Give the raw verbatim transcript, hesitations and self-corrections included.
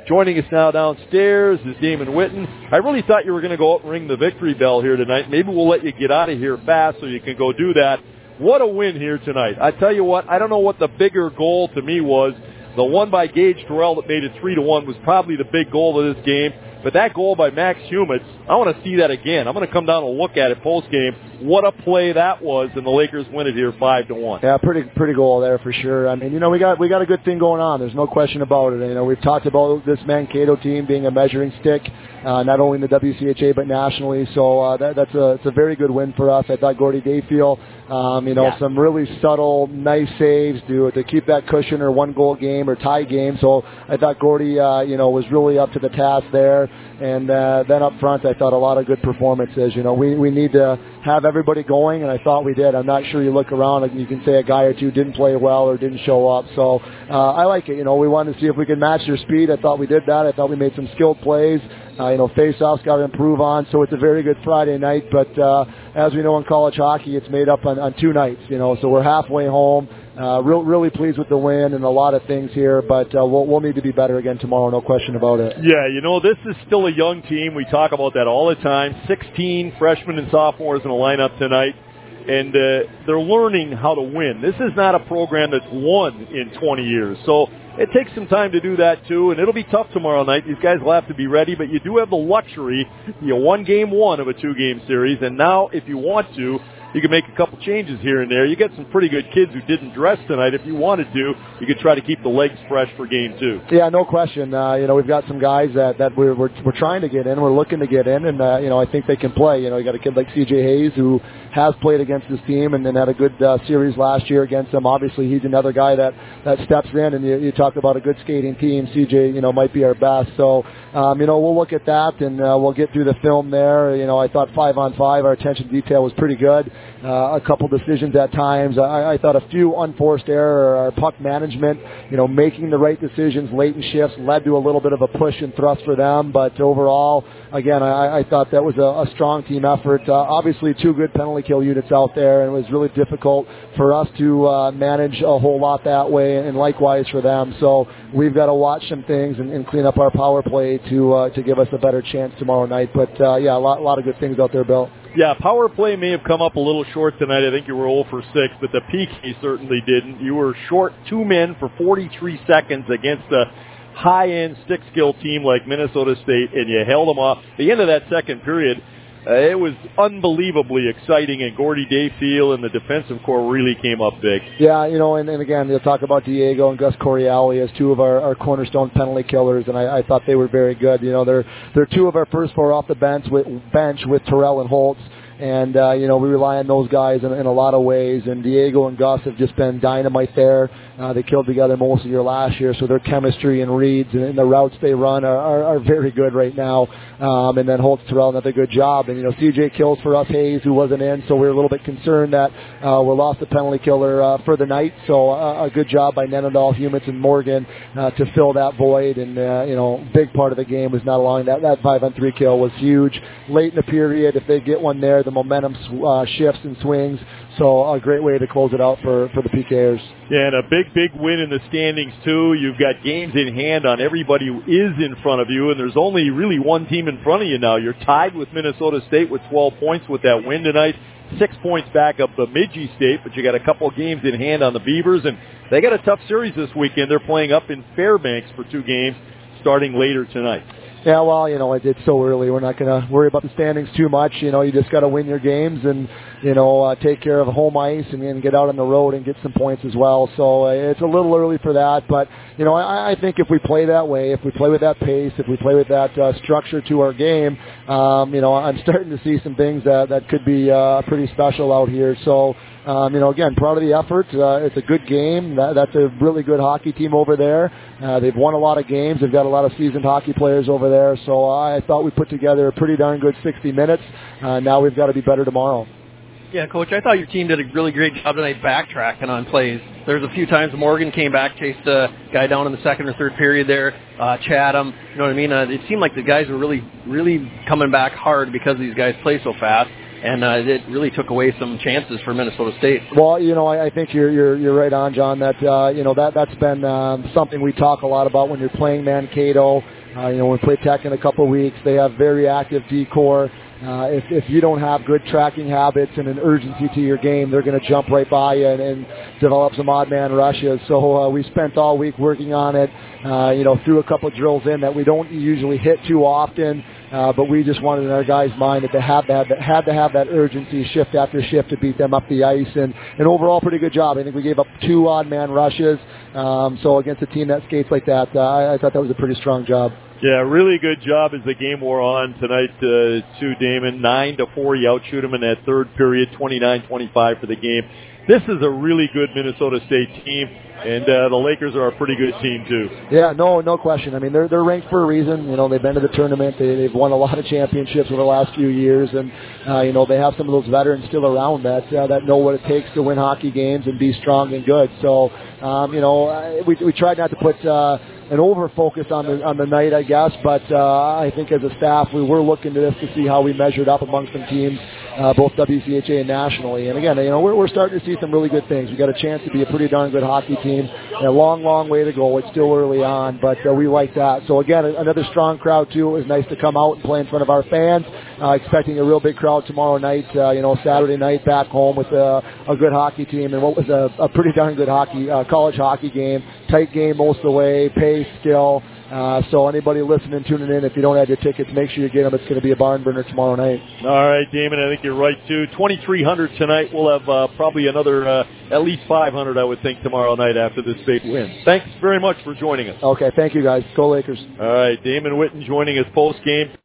Joining us now downstairs is Damon Whitten. I really thought you were going to go up and ring the victory bell here tonight. Maybe we'll let you get out of here fast so you can go do that. What a win here tonight. I tell you what, I don't know what the bigger goal to me was. The one by Gage Terrell that made it three to one was probably the big goal of this game. But that goal by Max Humitz, I want to see that again. I'm going to come down and look at it post-game. What a play that was, and the Lakers win it here five to one. Yeah, pretty pretty goal there for sure. I mean, you know, we got we got a good thing going on. There's no question about it. You know, we've talked about this Mankato team being a measuring stick, uh, not only in the W C H A but nationally. So uh, that, that's a it's a very good win for us. I thought Gordy Dayfield, um, you know, yeah. some really subtle, nice saves to to keep that cushion or one goal game or tie game. So I thought Gordy, uh, you know, was really up to the task there. And uh, then up front, I thought a lot of good performances. You know, we, we need to have everybody going, and I thought we did. I'm not sure you look around and you can say a guy or two didn't play well or didn't show up. So uh, I like it. You know, we wanted to see if we could match their speed. I thought we did that. I thought we made some skilled plays. Uh, you know, face-offs got to improve on. So it's a very good Friday night. But uh, as we know in college hockey, it's made up on, on two nights. You know, so we're halfway home. Uh, real, really pleased with the win and a lot of things here, but uh, we'll, we'll need to be better again tomorrow, no question about it. Yeah, you know, this is still a young team. We talk about that all the time. sixteen freshmen and sophomores in the lineup tonight, and uh, they're learning how to win. This is not a program that's won in twenty years, so it takes some time to do that too, and it'll be tough tomorrow night. These guys will have to be ready, but you do have the luxury, you know, one game one of a two-game series, and now if you want to, you can make a couple changes here and there. You get some pretty good kids who didn't dress tonight. If you wanted to, you could try to keep the legs fresh for game two. Yeah, no question. Uh, you know, we've got some guys that, that we're, we're we're trying to get in. We're looking to get in, and uh, you know, I think they can play. You know, you got a kid like C J Hayes who has played against this team and then had a good uh, series last year against them. Obviously, he's another guy that, that steps in, and you, you talk about a good skating team. C J, you know, might be our best. So, um, you know, we'll look at that, and uh, we'll get through the film there. You know, I thought five on five, our attention to detail was pretty good. Uh, a couple decisions at times. I, I thought a few unforced error, our puck management, you know, making the right decisions late in shifts led to a little bit of a push and thrust for them. But overall, again, I, I thought that was a, a strong team effort. Uh, obviously, two good penalty kill units out there, and it was really difficult for us to uh, manage a whole lot that way, and likewise for them. So we've got to watch some things and, and clean up our power play to uh, to give us a better chance tomorrow night. But uh, yeah, a lot, a lot of good things out there, Bill. Yeah, power play may have come up a little short tonight. I think you were zero for six, but the P K certainly didn't. You were short two men for forty-three seconds against a high-end stick-skill team like Minnesota State, and you held them off. At the end of that second period, uh, it was unbelievably exciting, and Gordy Dayfield and the defensive core really came up big. Yeah, you know, and, and again, you'll talk about Diego and Gus Coriali as two of our, our cornerstone penalty killers, and I, I thought they were very good. You know, they're they're two of our first four off the bench with bench with Terrell and Holtz. And, uh, you know, we rely on those guys in, in a lot of ways. And Diego and Gus have just been dynamite there. Uh, they killed together most of the year last year, so their chemistry and reads and, and the routes they run are, are, are very good right now. Um, and then Holtz, Terrell, another good job. And, you know, C J kills for us, Hayes, who wasn't in, so we we're a little bit concerned that uh, we lost the penalty killer uh, for the night. So uh, a good job by Nenadal, Humitz, and Morgan uh, to fill that void. And, uh, you know, big part of the game was not allowing that. That five-on-three kill was huge. Late in the period, if they get one there, the momentum uh, shifts and swings. So a great way to close it out for, for the P Kers. Yeah, and a big, big win in the standings, too. You've got games in hand on everybody who is in front of you, and there's only really one team in front of you now. You're tied with Minnesota State with twelve points with that win tonight. Six points back up Bemidji State, but you got a couple of games in hand on the Beavers, and they got a tough series this weekend. They're playing up in Fairbanks for two games starting later tonight. Yeah, well, you know, it's so early. We're not going to worry about the standings too much. You know, you just got to win your games and, you know, uh, take care of home ice and, and get out on the road and get some points as well. So uh, it's a little early for that. But, you know, I, I think if we play that way, if we play with that pace, if we play with that uh, structure to our game, um, you know, I'm starting to see some things that, that could be uh, pretty special out here. So, Um, you know, again, proud of the effort. Uh, it's a good game. That, that's a really good hockey team over there. Uh, they've won a lot of games. They've got a lot of seasoned hockey players over there. So I thought we put together a pretty darn good sixty minutes. Uh, now we've got to be better tomorrow. Yeah, Coach, I thought your team did a really great job tonight backtracking on plays. There's a few times Morgan came back, chased a guy down in the second or third period there, uh, Chatham, you know what I mean? Uh, it seemed like the guys were really, really coming back hard because these guys play so fast. and uh, it really took away some chances for Minnesota State. Well, you know, I, I think you're you're you're right on, John. That uh, you know that that's been um, something we talk a lot about when you're playing Mankato. Uh, you know, when we play Tech in a couple of weeks, they have very active D-core. Uh, if, if you don't have good tracking habits and an urgency to your game, they're going to jump right by you and, and develop some odd man rushes. So uh, we spent all week working on it. Uh, you know, threw a couple of drills in that we don't usually hit too often. Uh, but we just wanted in our guys' mind that they had to have that, had to have that urgency shift after shift to beat them up the ice. And, and overall, pretty good job. I think we gave up two odd man rushes. Um, so against a team that skates like that, uh, I, I thought that was a pretty strong job. Yeah, really good job as the game wore on tonight, uh, too, Damon. Nine to four, you outshoot them in that third period, twenty-nine twenty-five for the game. This is a really good Minnesota State team, and uh, the Lakers are a pretty good team, too. Yeah, no no question. I mean, they're they're ranked for a reason. You know, they've been to the tournament. They, they've won a lot of championships over the last few years, and, uh, you know, they have some of those veterans still around that uh, that know what it takes to win hockey games and be strong and good. So, um, you know, we, we tried not to put uh, an over focus on the on the night, I guess, but uh, I think as a staff, we were looking to this to see how we measured up amongst some teams, uh, both W C H A and nationally. And again, you know, we're, we're starting to see some really good things. We got a chance to be a pretty darn good hockey team. A long, long way to go. It's still early on, but uh, we like that. So again, another strong crowd too. It was nice to come out and play in front of our fans. Uh, expecting a real big crowd tomorrow night. Uh, you know, Saturday night back home with a, a good hockey team and what was a, a pretty darn good hockey uh, college hockey game. Tight game most of the way. Pace, skill. Uh, so anybody listening, tuning in, if you don't have your tickets, make sure you get them. It's going to be a barn burner tomorrow night. All right, Damon, I think you're right, too. twenty-three hundred tonight. We'll have uh, probably another uh, at least five hundred, I would think, tomorrow night after this big win. Thanks very much for joining us. Okay, thank you, guys. Go Lakers. All right, Damon Whitten joining us post-game.